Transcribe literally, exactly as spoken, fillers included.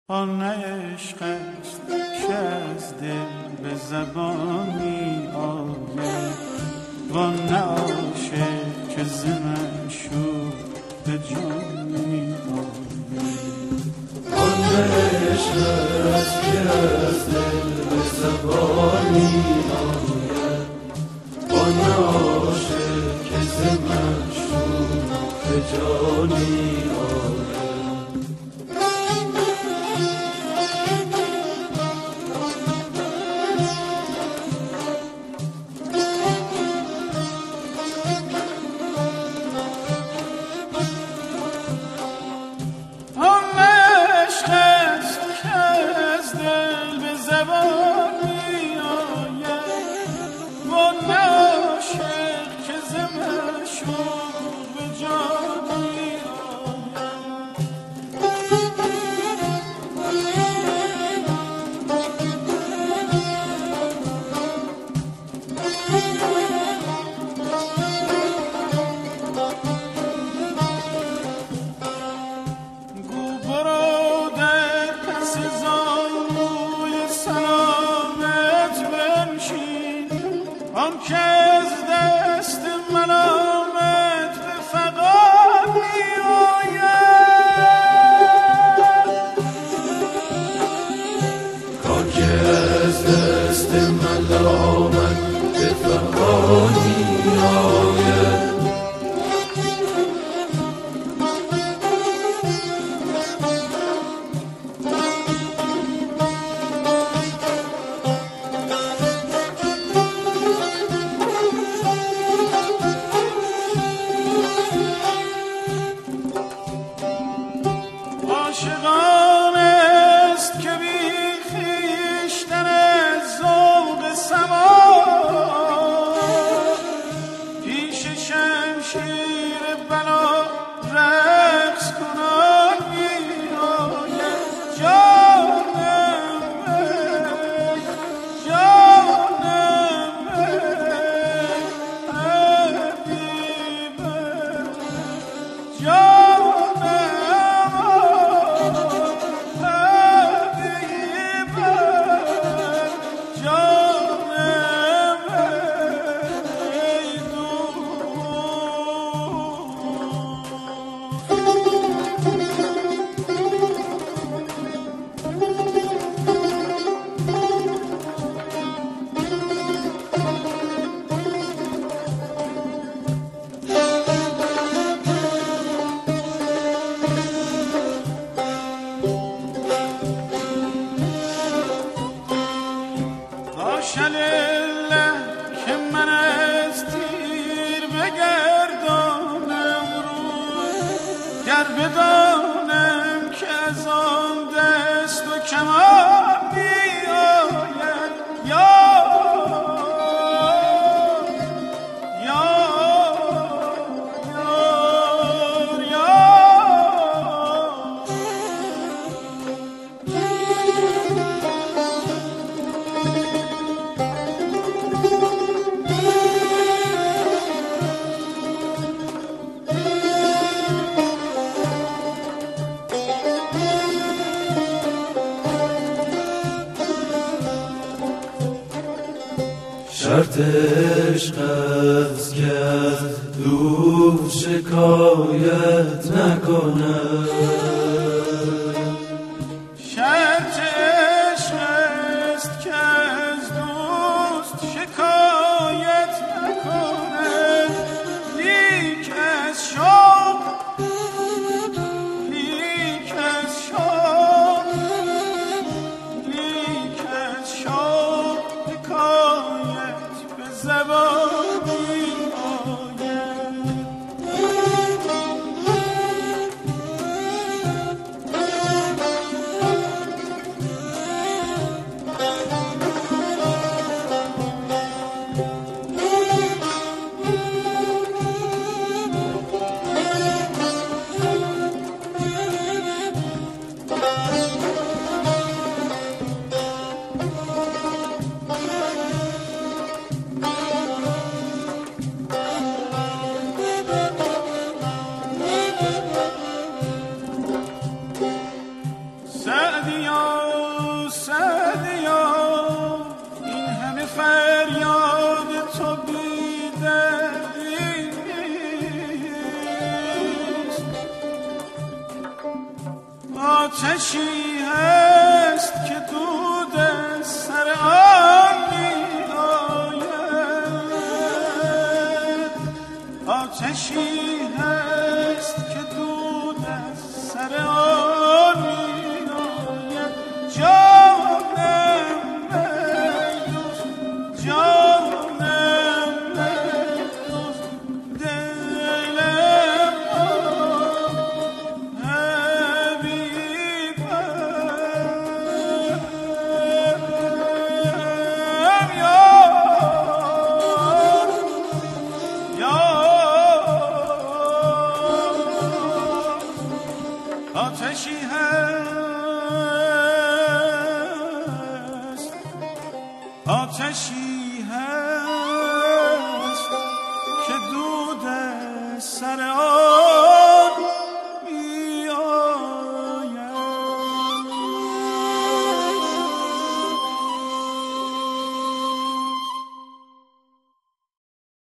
آن عشق است که از دل به زبانی آید وان نه عاشق که ز معشوق به جانی آید. آن عشق است که از دل به زبانی آید وان نه عاشق که ز معشوق به جانی آید. شرط عشق است که از دوست شکایت نکند. شرط عشق است که از دوست شکایت نکند. لیک از شوق لیک از شوق لیک از شوق حکایت به زبانی آید. سعدیا سعدیا این همه فریاد تو بی‌دردیست. آتشی هست که دود سر آن می‌آید، آتشی هست که دود سر آن می‌آید. جانم دوست، جانم دوست، دلم حبیبم یا آتشی هست، آتشی هست که دود سر آن